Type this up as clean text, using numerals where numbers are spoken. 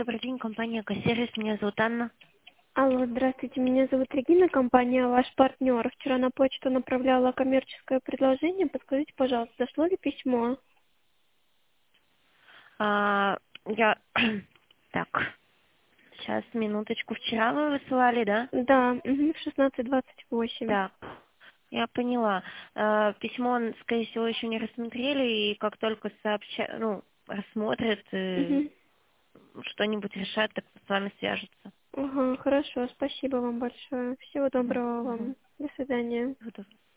Добрый день, компания «Экосервис». Меня зовут Анна. Алло, здравствуйте, меня зовут Регина, компания «Ваш партнер». Вчера на почту направляла коммерческое предложение. Подскажите, пожалуйста, дошло ли письмо? Я... Так, сейчас, минуточку. Вчера вы высылали, да? Да, в 16:28. Так, я поняла. Письмо, скорее всего, еще не рассмотрели, и как только рассмотрят, Мгм. что-нибудь решат, так с вами свяжутся. Ага, хорошо, спасибо вам большое. Всего Мгм, доброго мгм. вам. До свидания. Готов.